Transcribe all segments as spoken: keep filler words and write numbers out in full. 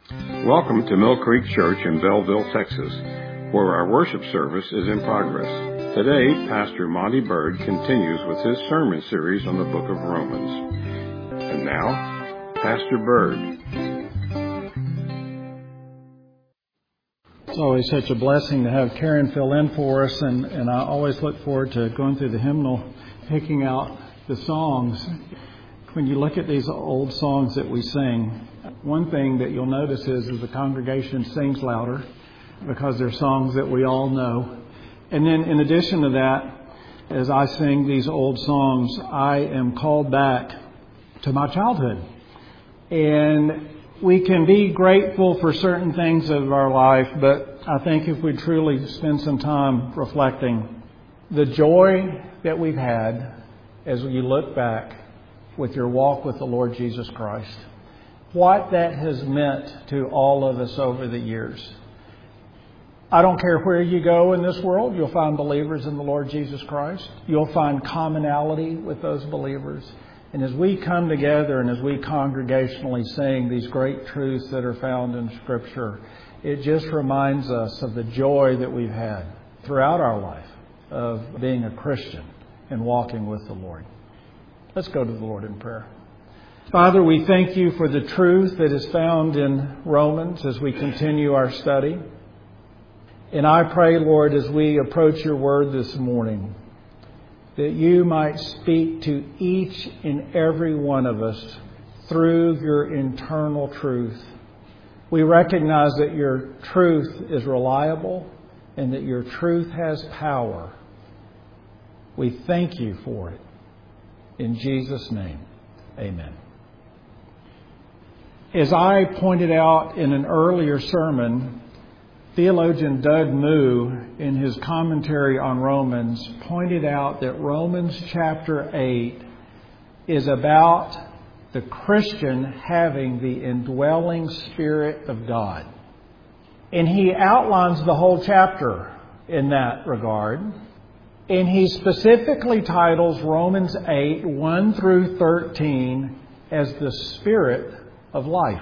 Welcome to Mill Creek Church in Belleville, Texas, where our worship service is in progress. Today, Pastor Monty Bird continues with his sermon series on the book of Romans. And now, Pastor Bird. It's always such a blessing to have Karen fill in for us, and, and I always look forward to going through the hymnal, picking out the songs. When you look at these old songs that we sing, one thing that you'll notice is, is the congregation sings louder because they're songs that we all know. And then in addition to that, as I sing these old songs, I am called back to my childhood. And we can be grateful for certain things of our life, but I think if we truly spend some time reflecting, the joy that we've had as you look back with your walk with the Lord Jesus Christ, what that has meant to all of us over the years. I don't care where you go in this world, you'll find believers in the Lord Jesus Christ. You'll find commonality with those believers. And as we come together and as we congregationally sing these great truths that are found in Scripture, it just reminds us of the joy that we've had throughout our life of being a Christian and walking with the Lord. Let's go to the Lord in prayer. Father, we thank you for the truth that is found in Romans as we continue our study. And I pray, Lord, as we approach your word this morning, that you might speak to each and every one of us through your internal truth. We recognize that your truth is reliable and that your truth has power. We thank you for it. In Jesus' name, amen. As I pointed out in an earlier sermon, theologian Doug Moo, in his commentary on Romans, pointed out that Romans chapter eight is about the Christian having the indwelling Spirit of God. And he outlines the whole chapter in that regard. And he specifically titles Romans eight, one through thirteen, as the Spirit of life.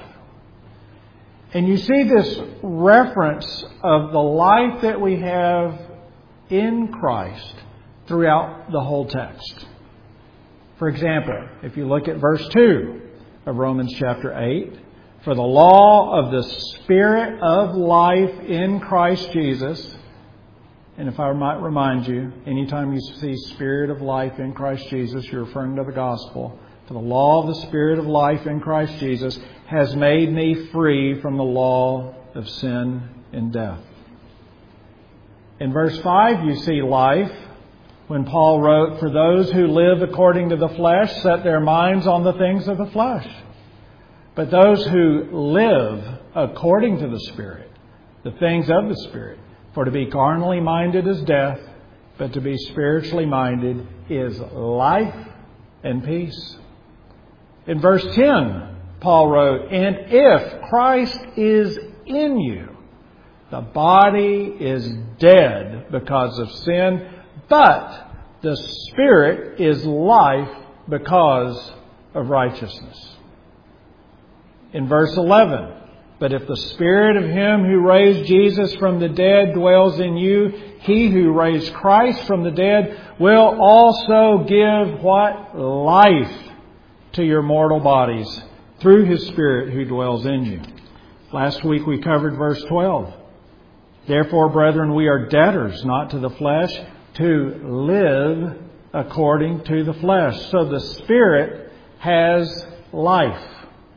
And you see this reference of the life that we have in Christ throughout the whole text. For example, if you look at verse two of Romans chapter eight, for the law of the Spirit of life in Christ Jesus. And if I might remind you, anytime you see Spirit of life in Christ Jesus, you're referring to the gospel. For the law of the Spirit of life in Christ Jesus has made me free from the law of sin and death. In verse five, you see life when Paul wrote, for those who live according to the flesh set their minds on the things of the flesh. But those who live according to the Spirit, the things of the Spirit. For to be carnally minded is death, but to be spiritually minded is life and peace. In verse ten, Paul wrote, and if Christ is in you, the body is dead because of sin, but the Spirit is life because of righteousness. In verse eleven, but if the Spirit of Him who raised Jesus from the dead dwells in you, He who raised Christ from the dead will also give what? Life to your mortal bodies through His Spirit who dwells in you. Last week we covered verse twelve. Therefore, brethren, we are debtors, not to the flesh, to live according to the flesh. So the Spirit has life.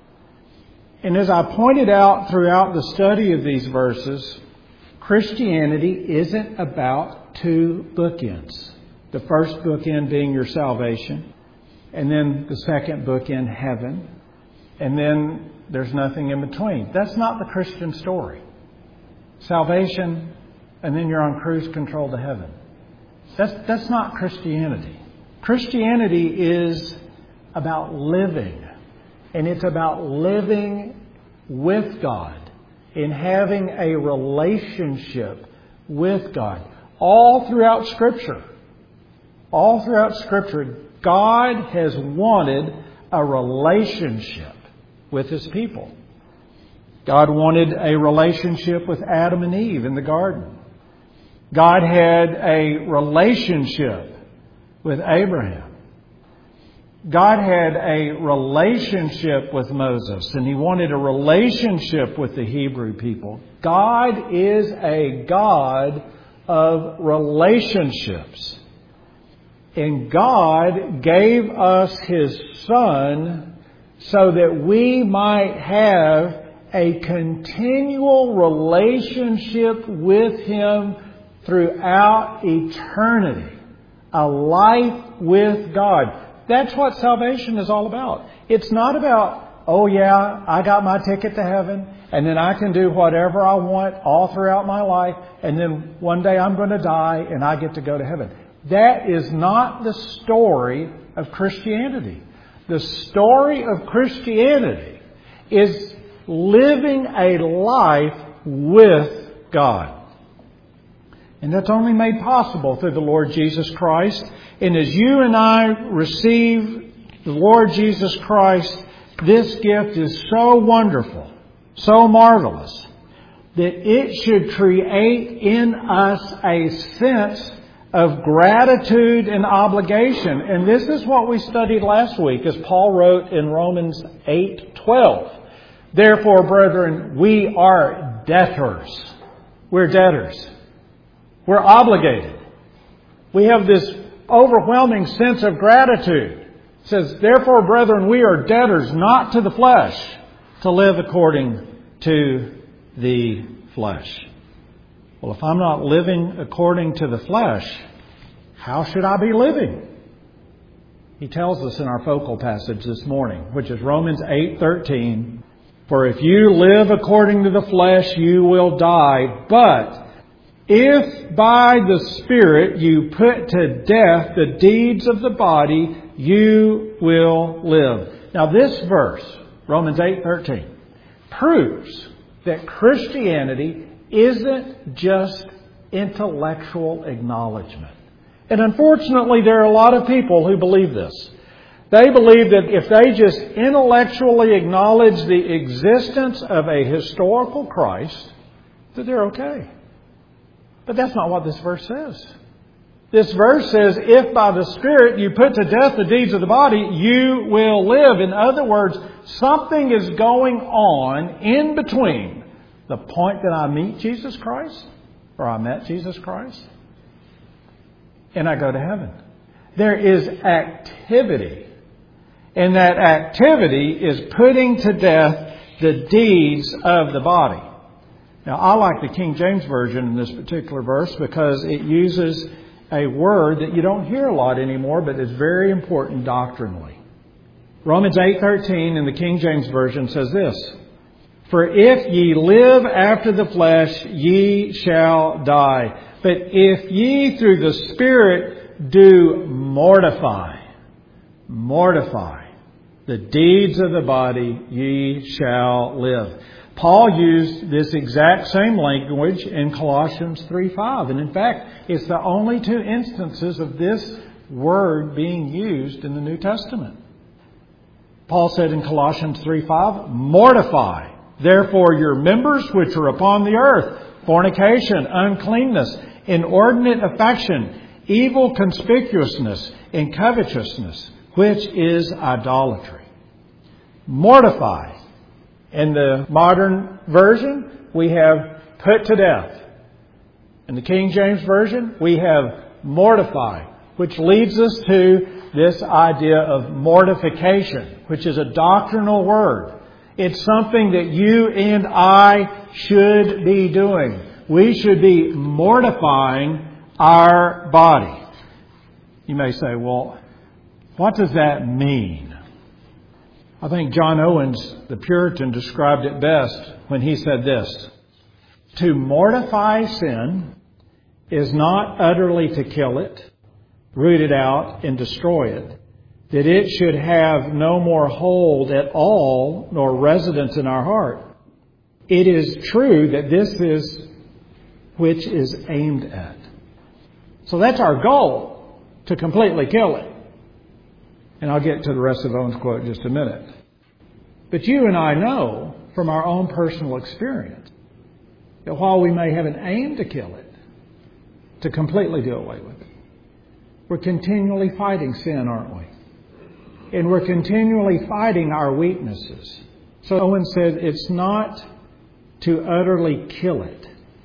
And as I pointed out throughout the study of these verses, Christianity isn't about two bookends. The first bookend being your salvation, and then the second bookend, heaven, and then there's nothing in between. That's not the Christian story. Salvation, and then you're on cruise control to heaven. That's, that's not Christianity. Christianity is about living. And it's about living with God and having a relationship with God. All throughout Scripture, all throughout Scripture, God has wanted a relationship with His people. God wanted a relationship with Adam and Eve in the garden. God had a relationship with Abraham. God had a relationship with Moses, and He wanted a relationship with the Hebrew people. God is a God of relationships. And God gave us His Son so that we might have a continual relationship with Him throughout eternity. A life with God. That's what salvation is all about. It's not about, oh yeah, I got my ticket to heaven, and then I can do whatever I want all throughout my life, and then one day I'm going to die and I get to go to heaven. That is not the story of Christianity. The story of Christianity is living a life with God. And that's only made possible through the Lord Jesus Christ. And as you and I receive the Lord Jesus Christ, this gift is so wonderful, so marvelous, that it should create in us a sense of gratitude and obligation. And this is what we studied last week, as Paul wrote in Romans eight twelve. Therefore, brethren, we are debtors. We're debtors. We're obligated. We have this overwhelming sense of gratitude. It says, therefore, brethren, we are debtors, not to the flesh, to live according to the flesh. Well, if I'm not living according to the flesh, how should I be living? He tells us in our focal passage this morning, which is Romans eight thirteen. For if you live according to the flesh, you will die. But if by the Spirit you put to death the deeds of the body, you will live. Now this verse, Romans eight thirteen, proves that Christianity isn't just intellectual acknowledgement. And unfortunately, there are a lot of people who believe this. They believe that if they just intellectually acknowledge the existence of a historical Christ, that they're okay. But that's not what this verse says. This verse says, if by the Spirit you put to death the deeds of the body, you will live. In other words, something is going on in between the point that I meet Jesus Christ, or I met Jesus Christ, and I go to heaven. There is activity. And that activity is putting to death the deeds of the body. Now, I like the King James Version in this particular verse because it uses a word that you don't hear a lot anymore, but is very important doctrinally. Romans eight thirteen in the King James Version says this, for if ye live after the flesh, ye shall die. But if ye through the Spirit do mortify, mortify the deeds of the body, ye shall live. Paul used this exact same language in Colossians three five. And in fact, it's the only two instances of this word being used in the New Testament. Paul said in Colossians three five, mortify therefore your members which are upon the earth, fornication, uncleanness, inordinate affection, evil conspicuousness, and covetousness, which is idolatry. Mortify. In the modern version, we have put to death. In the King James Version, we have mortify, which leads us to this idea of mortification, which is a doctrinal word. It's something that you and I should be doing. We should be mortifying our body. You may say, well, what does that mean? I think John Owens, the Puritan, described it best when he said this. To mortify sin is not utterly to kill it, root it out, and destroy it, that it should have no more hold at all nor residence in our heart. It is true that this is which is aimed at. So that's our goal, to completely kill it. And I'll get to the rest of Owen's quote in just a minute. But you and I know from our own personal experience that while we may have an aim to kill it, to completely do away with it, we're continually fighting sin, aren't we? And we're continually fighting our weaknesses. So Owen said it's not to utterly kill it.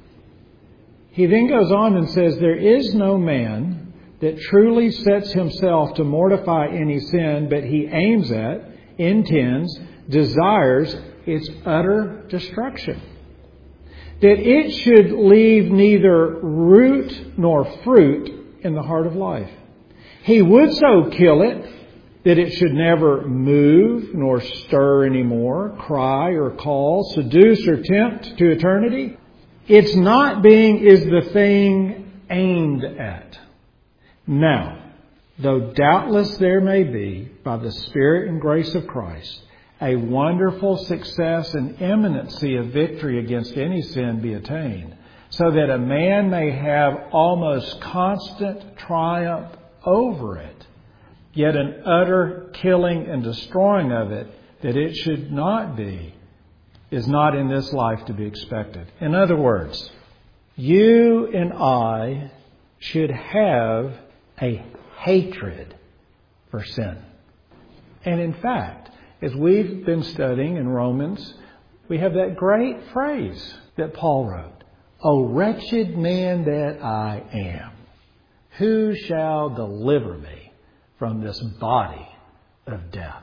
He then goes on and says, there is no man that truly sets himself to mortify any sin, but he aims at, intends, desires its utter destruction. That it should leave neither root nor fruit in the heart of life. He would so kill it that it should never move nor stir anymore, cry or call, seduce or tempt to eternity. Its not being is the thing aimed at. Now, though doubtless there may be, by the Spirit and grace of Christ, a wonderful success and imminency of victory against any sin be attained, so that a man may have almost constant triumph over it, yet an utter killing and destroying of it, that it should not be, is not in this life to be expected. In other words, you and I should have a hatred for sin. And in fact, as we've been studying in Romans, we have that great phrase that Paul wrote, O wretched man that I am, who shall deliver me from this body of death?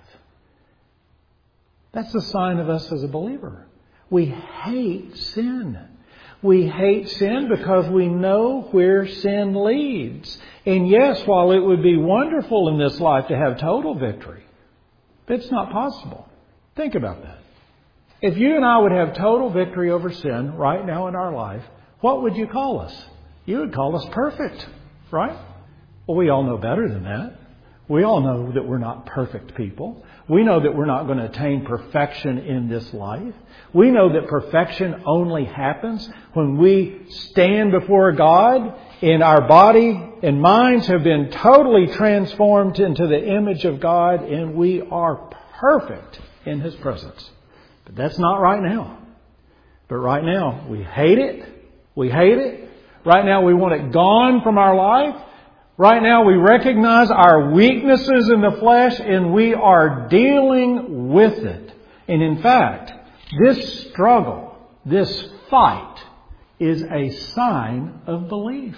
That's the sign of us as a believer. We hate sin. We hate sin because we know where sin leads. And yes, while it would be wonderful in this life to have total victory, it's not possible. Think about that. If you and I would have total victory over sin right now in our life, what would you call us? You would call us perfect, right? Well, we all know better than that. We all know that we're not perfect people. We know that we're not going to attain perfection in this life. We know that perfection only happens when we stand before God and our body and minds have been totally transformed into the image of God and we are perfect in His presence. But that's not right now. But right now, we hate it. We hate it. Right now, we want it gone from our life. Right now, we recognize our weaknesses in the flesh and we are dealing with it. And in fact, this struggle, this fight, is a sign of belief.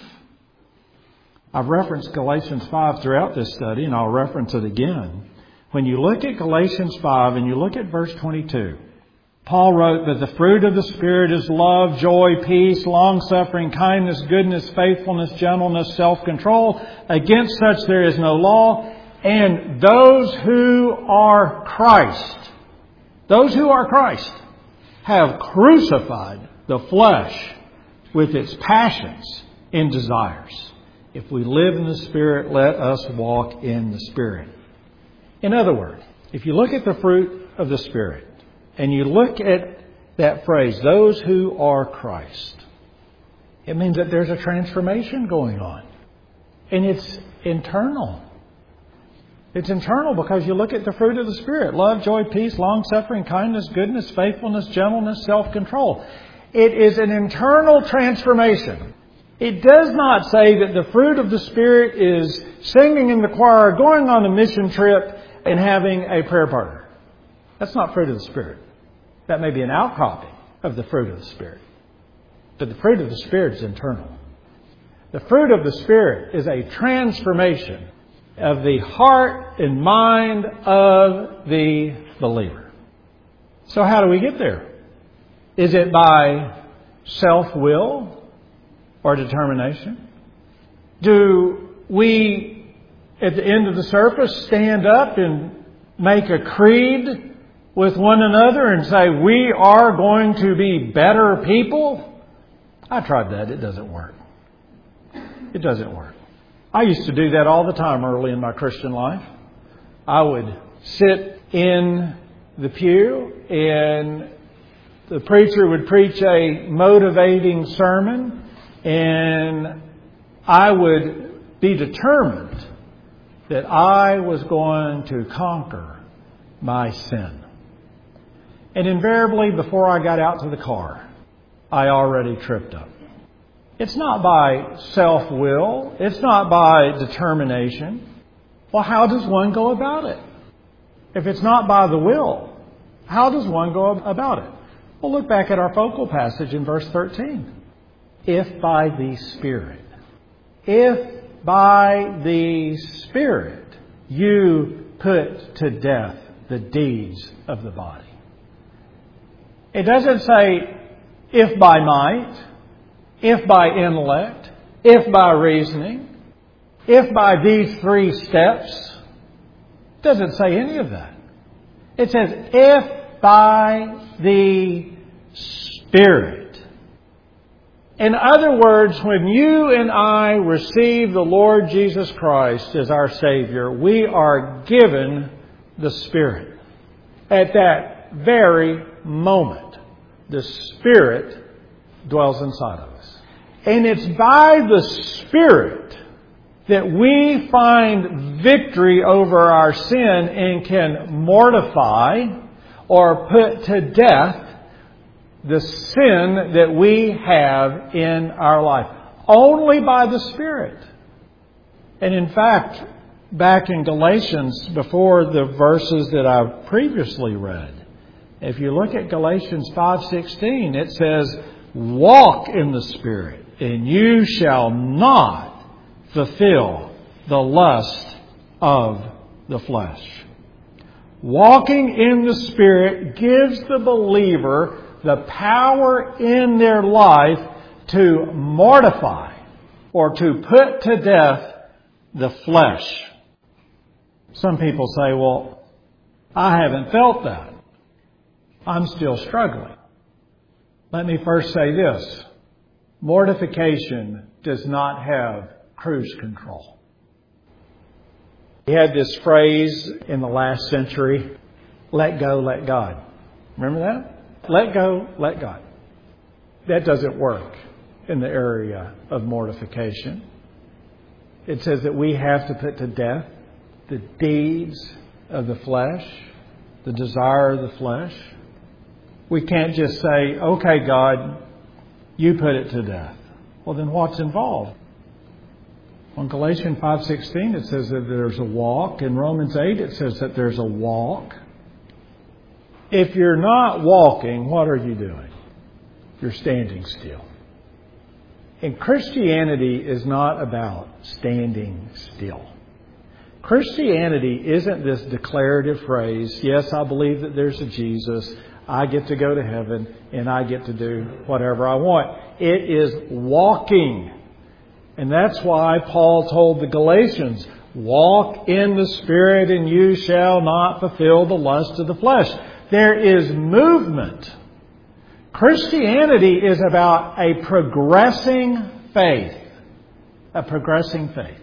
I've referenced Galatians five throughout this study, and I'll reference it again. When you look at Galatians five and you look at verse twenty-two, Paul wrote that the fruit of the Spirit is love, joy, peace, long-suffering, kindness, goodness, faithfulness, gentleness, self-control. Against such there is no law. And those who are Christ, those who are Christ, have crucified the flesh with its passions and desires. If we live in the Spirit, let us walk in the Spirit. In other words, if you look at the fruit of the Spirit, and you look at that phrase, those who are Christ, it means that there's a transformation going on. And it's internal. It's internal because you look at the fruit of the Spirit. Love, joy, peace, long-suffering, kindness, goodness, faithfulness, gentleness, self-control. It is an internal transformation. It does not say that the fruit of the Spirit is singing in the choir, going on a mission trip, and having a prayer partner. That's not fruit of the Spirit. That may be an outcropping of the fruit of the Spirit. But the fruit of the Spirit is internal. The fruit of the Spirit is a transformation of the heart and mind of the believer. So how do we get there? Is it by self-will or determination? Do we, at the end of the service, stand up and make a creed with one another and say, we are going to be better people? I tried that. It doesn't work. It doesn't work. I used to do that all the time early in my Christian life. I would sit in the pew and the preacher would preach a motivating sermon and I would be determined that I was going to conquer my sin. And invariably, before I got out to the car, I already tripped up. It's not by self-will. It's not by determination. Well, how does one go about it? If it's not by the will, how does one go about it? Well, look back at our focal passage in verse thirteen. If by the Spirit, if by the Spirit you put to death the deeds of the body. It doesn't say if by might, if by intellect, if by reasoning, if by these three steps. It doesn't say any of that. It says if by the Spirit. In other words, when you and I receive the Lord Jesus Christ as our Savior, we are given the Spirit. At that very moment, the Spirit dwells inside of us. And it's by the Spirit that we find victory over our sin and can mortify or put to death the sin that we have in our life. Only by the Spirit. And in fact, back in Galatians, before the verses that I've previously read, if you look at Galatians five sixteen, it says, walk in the Spirit, and you shall not fulfill the lust of the flesh. Walking in the Spirit gives the believer the power in their life to mortify or to put to death the flesh. Some people say, well, I haven't felt that. I'm still struggling. Let me first say this. Mortification does not have cruise control. We had this phrase in the last century, let go, let God. Remember that? Let go, let God. That doesn't work in the area of mortification. It says that we have to put to death the deeds of the flesh, the desire of the flesh. We can't just say, okay, God, you put it to death. Well, then what's involved? On Galatians five sixteen, it says that there's a walk. In Romans eight, it says that there's a walk. If you're not walking, what are you doing? You're standing still. And Christianity is not about standing still. Christianity isn't this declarative phrase, yes, I believe that there's a Jesus, I get to go to heaven, and I get to do whatever I want. It is walking. And that's why Paul told the Galatians, walk in the Spirit and you shall not fulfill the lust of the flesh. There is movement. Christianity is about a progressing faith. A progressing faith.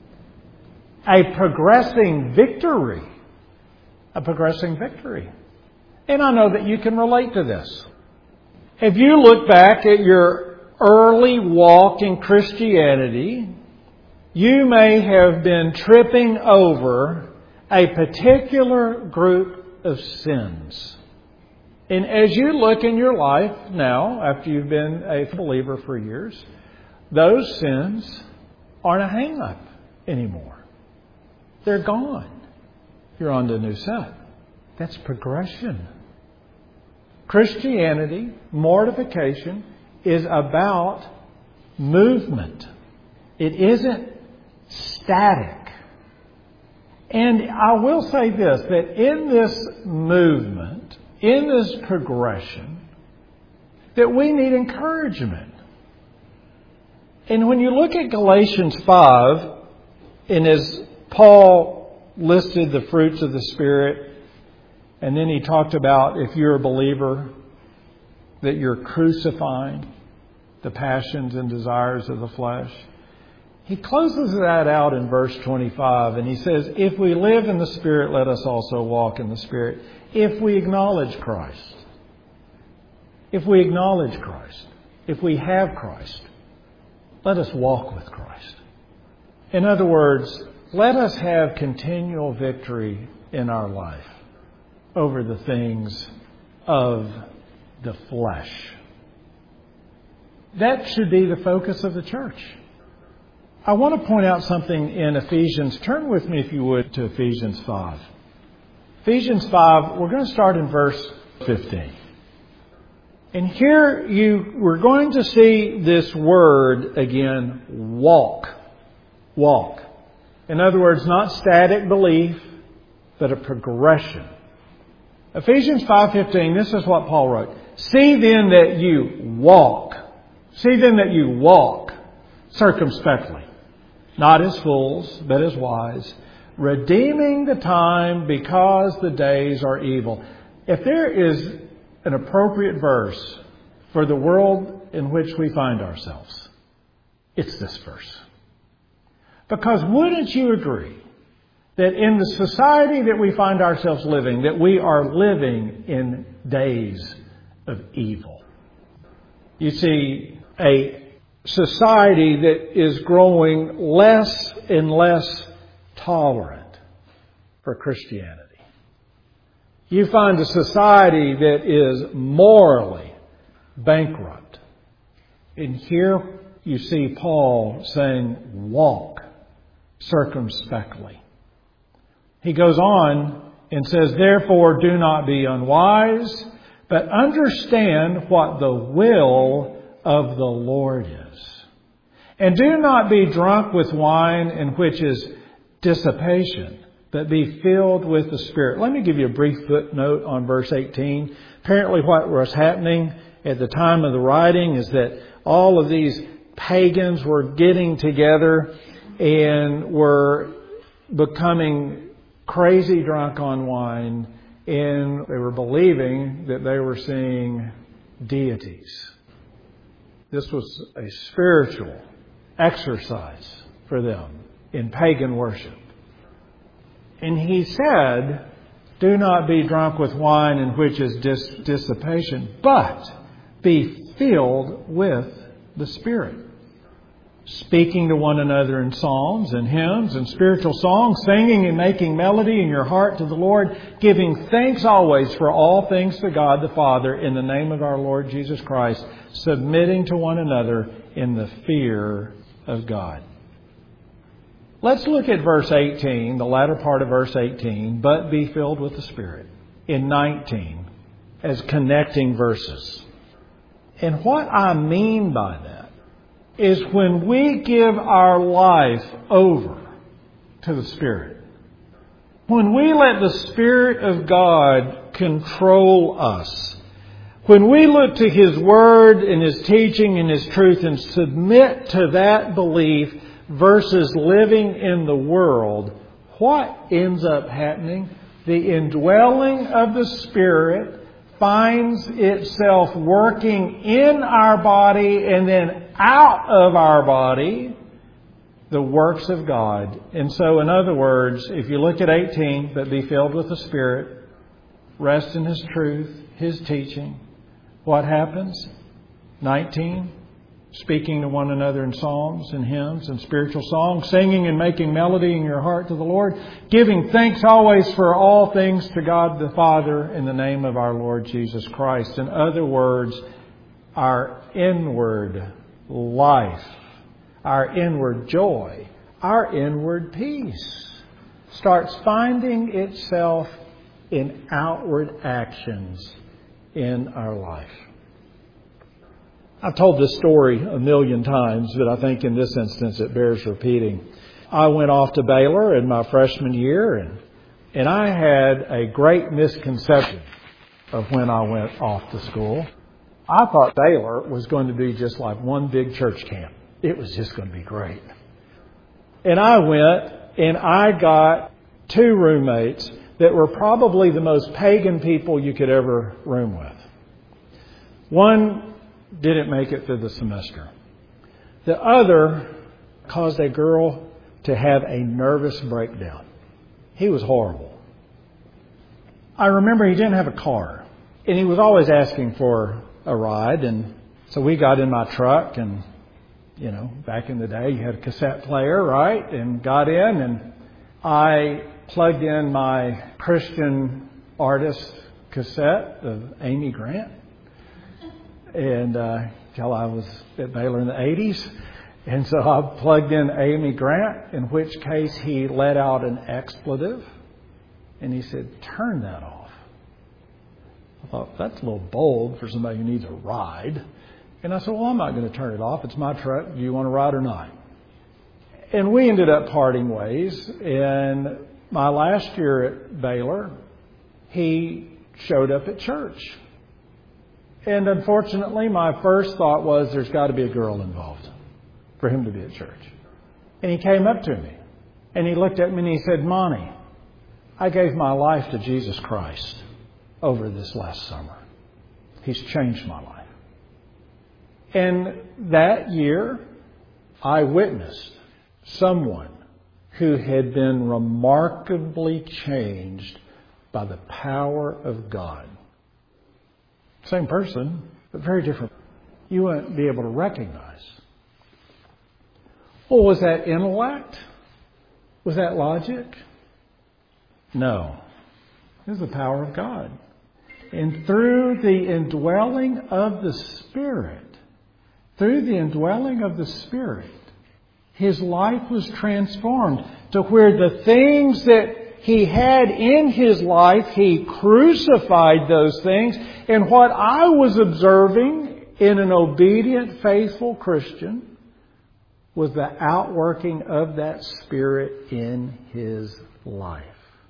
A progressing victory. A progressing victory. And I know that you can relate to this. If you look back at your early walk in Christianity, you may have been tripping over a particular group of sins. And as you look in your life now, after you've been a believer for years, those sins aren't a hang-up anymore. They're gone. You're on to a new set. That's progression. Christianity, mortification, is about movement. It isn't static. And I will say this, that in this movement, in this progression, that we need encouragement. And when you look at Galatians five, and as Paul listed the fruits of the Spirit, and then he talked about if you're a believer, that you're crucifying the passions and desires of the flesh. He closes that out in verse twenty-five, and he says, if we live in the Spirit, let us also walk in the Spirit. If we acknowledge Christ. If we acknowledge Christ. If we have Christ. Let us walk with Christ. In other words, let us have continual victory in our life over the things of the flesh. That should be the focus of the church. I want to point out something in Ephesians. Turn with me, if you would, to Ephesians five. Ephesians five, we're going to start in verse fifteen. And here you we're going to see this word again, walk. Walk. In other words, not static belief, but a progression. Ephesians five fifteen, this is what Paul wrote. See then that you walk. See then that you walk circumspectly, not as fools, but as wise, redeeming the time because the days are evil. If there is an appropriate verse for the world in which we find ourselves, it's this verse. Because wouldn't you agree that in the society that we find ourselves living, that we are living in days of evil? You see, a society that is growing less and less tolerant for Christianity. You find a society that is morally bankrupt. And here you see Paul saying, walk circumspectly. He goes on and says, therefore do not be unwise, but understand what the will of the Lord is. And do not be drunk with wine, in which is dissipation, but be filled with the Spirit. Let me give you a brief footnote on verse eighteen. Apparently what was happening at the time of the writing is that all of these pagans were getting together and were becoming crazy drunk on wine, and they were believing that they were seeing deities. This was a spiritual exercise for them in pagan worship. And he said, do not be drunk with wine, in which is dis- dissipation, but be filled with the Spirit, speaking to one another in psalms and hymns and spiritual songs, singing and making melody in your heart to the Lord, giving thanks always for all things to God the Father in the name of our Lord Jesus Christ, submitting to one another in the fear of God. Let's look at verse eighteen, the latter part of verse eighteen, but be filled with the Spirit, in nineteen, as connecting verses. And what I mean by that is when we give our life over to the Spirit, when we let the Spirit of God control us, when we look to His Word and His teaching and His truth and submit to that belief versus living in the world, what ends up happening? The indwelling of the Spirit finds itself working in our body and then out of our body the works of God. And so, in other words, if you look at eighteen, but be filled with the Spirit, rest in His truth, His teaching, what happens? nineteen, speaking to one another in psalms and hymns and spiritual songs, singing and making melody in your heart to the Lord, giving thanks always for all things to God the Father in the name of our Lord Jesus Christ. In other words, our inward life, our inward joy, our inward peace starts finding itself in outward actions in our life. I've told this story a million times, but I think in this instance it bears repeating. I went off to Baylor in my freshman year, and, and I had a great misconception of when I went off to school. I thought Baylor was going to be just like one big church camp. It was just going to be great. And I went, and I got two roommates that were probably the most pagan people you could ever room with. One didn't make it through the semester. The other caused a girl to have a nervous breakdown. He was horrible. I remember he didn't have a car, and he was always asking for a ride. And so we got in my truck, and, you know, back in the day you had a cassette player, right? And got in, and I plugged in my Christian artist cassette of Amy Grant. And uh, till I was at Baylor in the eighties. And so I plugged in Amy Grant, in which case he let out an expletive. And he said, turn that off. I thought, that's a little bold for somebody who needs a ride. And I said, well, I'm not going to turn it off. It's my truck. Do you want to ride or not? And we ended up parting ways. And my last year at Baylor, he showed up at church. And unfortunately, my first thought was there's got to be a girl involved for him to be at church. And he came up to me and he looked at me and he said, Monty, I gave my life to Jesus Christ over this last summer. He's changed my life. And that year, I witnessed someone who had been remarkably changed by the power of God. Same person, but very different. You wouldn't be able to recognize. Well, was that intellect? Was that logic? No. It was the power of God. And through the indwelling of the Spirit, through the indwelling of the Spirit, his life was transformed to where the things that he had in his life, he crucified those things. And what I was observing in an obedient, faithful Christian was the outworking of that Spirit in his life.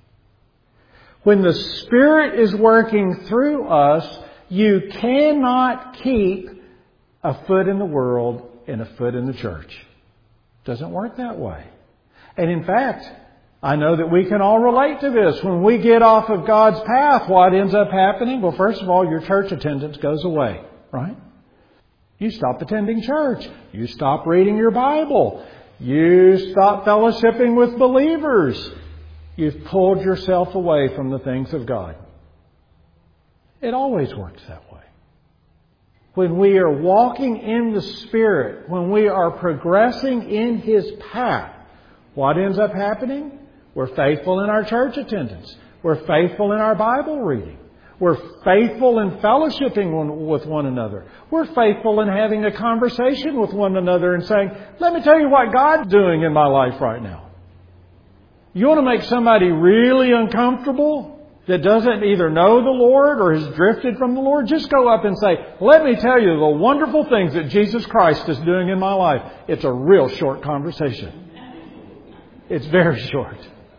When the Spirit is working through us, you cannot keep a foot in the world and a foot in the church. It doesn't work that way. And in fact, I know that we can all relate to this. When we get off of God's path, what ends up happening? Well, first of all, your church attendance goes away, right? You stop attending church. You stop reading your Bible. You stop fellowshipping with believers. You've pulled yourself away from the things of God. It always works that way. When we are walking in the Spirit, when we are progressing in His path, what ends up happening? We're faithful in our church attendance. We're faithful in our Bible reading. We're faithful in fellowshipping with one another. We're faithful in having a conversation with one another and saying, let me tell you what God's doing in my life right now. You want to make somebody really uncomfortable that doesn't either know the Lord or has drifted from the Lord? Just go up and say, let me tell you the wonderful things that Jesus Christ is doing in my life. It's a real short conversation. It's very short.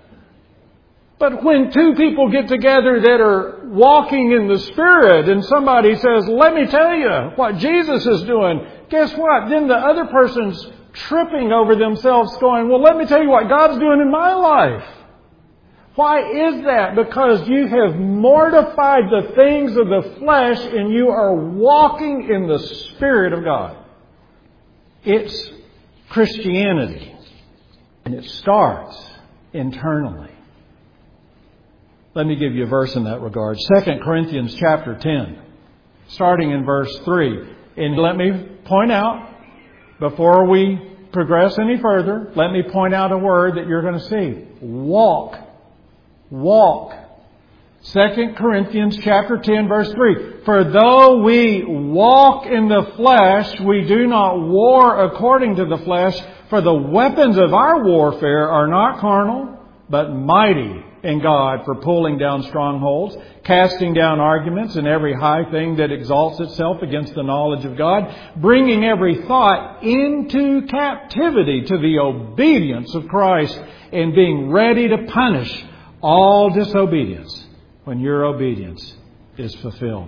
But when two people get together that are walking in the Spirit and somebody says, let me tell you what Jesus is doing, guess what? Then the other person's tripping over themselves going, well, let me tell you what God's doing in my life. Why is that? Because you have mortified the things of the flesh and you are walking in the Spirit of God. It's Christianity. And it starts internally. Let me give you a verse in that regard. Second Corinthians chapter ten, starting in verse three. And let me point out, before we progress any further, let me point out a word that you're going to see. Walk. Walk. Second Corinthians chapter ten, verse three. For though we walk in the flesh, we do not war according to the flesh. For the weapons of our warfare are not carnal, but mighty in God for pulling down strongholds, casting down arguments and every high thing that exalts itself against the knowledge of God, bringing every thought into captivity to the obedience of Christ, and being ready to punish all disobedience when your obedience is fulfilled.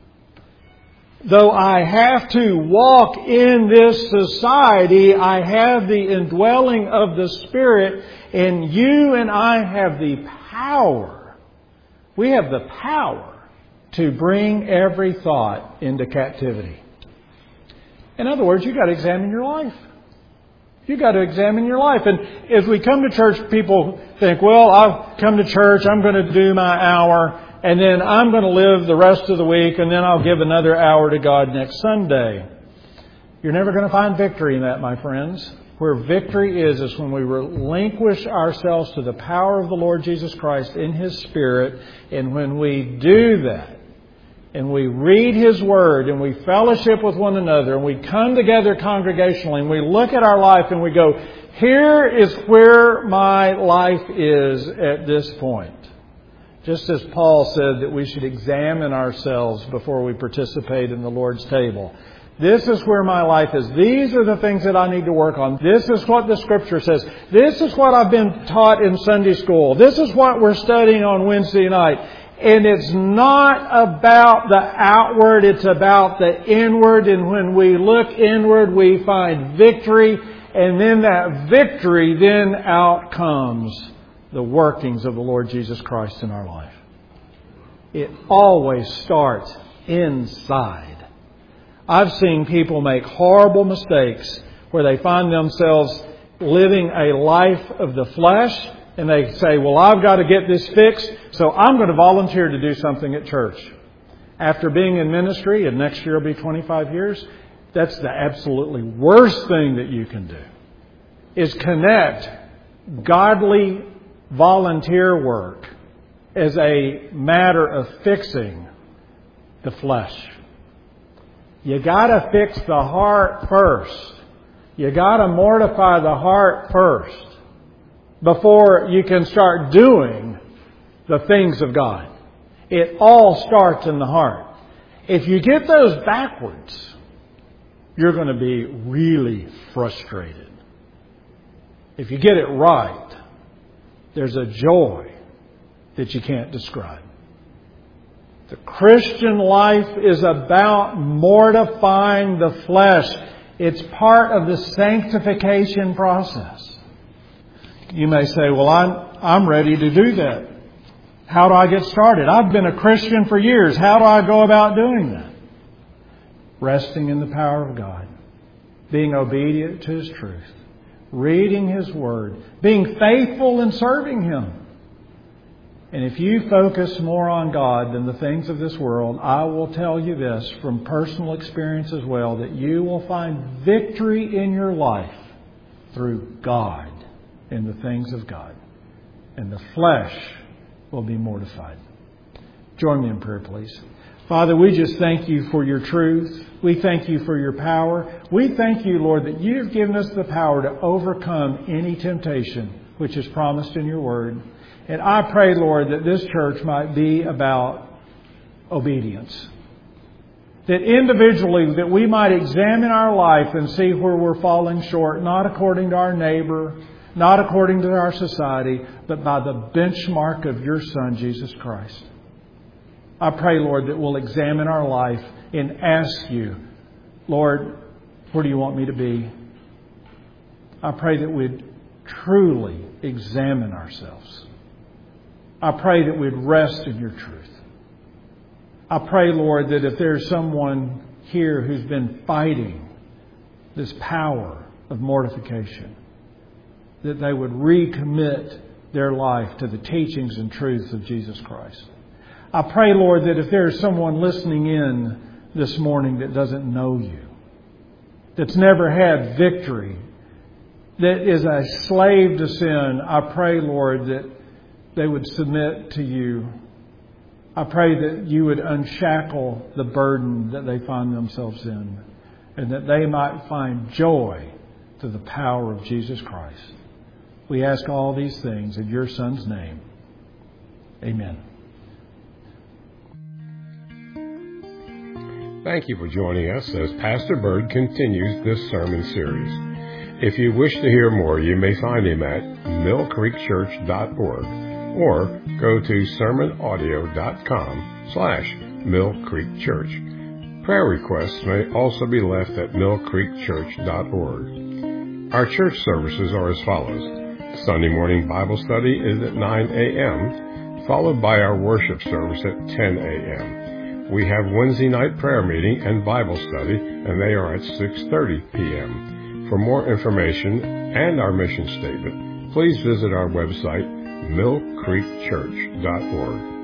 Though I have to walk in this society, I have the indwelling of the Spirit, and you and I have the power. We have the power to bring every thought into captivity. In other words, you've got to examine your life. You've got to examine your life. And as we come to church, people think, well, I've come to church, I'm going to do my hour, and then I'm going to live the rest of the week, and then I'll give another hour to God next Sunday. You're never going to find victory in that, my friends. Where victory is, is when we relinquish ourselves to the power of the Lord Jesus Christ in His Spirit. And when we do that, and we read His Word, and we fellowship with one another, and we come together congregationally, and we look at our life and we go, here is where my life is at this point. Just as Paul said that we should examine ourselves before we participate in the Lord's table. This is where my life is. These are the things that I need to work on. This is what the Scripture says. This is what I've been taught in Sunday school. This is what we're studying on Wednesday night. And it's not about the outward, it's about the inward. And when we look inward, we find victory. And then that victory, then out comes the workings of the Lord Jesus Christ in our life. It always starts inside. I've seen people make horrible mistakes where they find themselves living a life of the flesh, and they say, well, I've got to get this fixed, so I'm going to volunteer to do something at church. After being in ministry, and next year will be twenty-five years, that's the absolutely worst thing that you can do, is connect godly volunteer work as a matter of fixing the flesh. You got to fix the heart first. You got to mortify the heart first before you can start doing the things of God. It all starts in the heart. If you get those backwards, you're going to be really frustrated. If you get it right, there's a joy that you can't describe. The Christian life is about mortifying the flesh. It's part of the sanctification process. You may say, well, I'm, I'm ready to do that. How do I get started? I've been a Christian for years. How do I go about doing that? Resting in the power of God. Being obedient to His truth. Reading His Word. Being faithful in serving Him. And if you focus more on God than the things of this world, I will tell you this from personal experience as well, that you will find victory in your life through God and the things of God. And the flesh will be mortified. Join me in prayer, please. Father, we just thank You for Your truth. We thank You for Your power. We thank You, Lord, that You've given us the power to overcome any temptation which is promised in Your Word. And I pray, Lord, that this church might be about obedience. That individually, that we might examine our life and see where we're falling short, not according to our neighbor, not according to our society, but by the benchmark of Your Son, Jesus Christ. I pray, Lord, that we'll examine our life and ask You, Lord, where do You want me to be? I pray that we'd truly examine ourselves. I pray that we'd rest in Your truth. I pray, Lord, that if there's someone here who's been fighting this power of mortification, that they would recommit their life to the teachings and truths of Jesus Christ. I pray, Lord, that if there's someone listening in this morning that doesn't know You, that's never had victory, that is a slave to sin, I pray, Lord, that they would submit to You. I pray that You would unshackle the burden that they find themselves in, and that they might find joy through the power of Jesus Christ. We ask all these things in Your Son's name. Amen. Thank you for joining us as Pastor Bird continues this sermon series. If you wish to hear more, you may find him at mill creek church dot org. Or go to sermon audio dot com slash Mill Creek Church. Prayer requests may also be left at mill creek church dot org. Our church services are as follows. Sunday morning Bible study is at nine a.m., followed by our worship service at ten a.m. We have Wednesday night prayer meeting and Bible study, and they are at six thirty p.m. For more information and our mission statement, please visit our website, mill creek church dot org.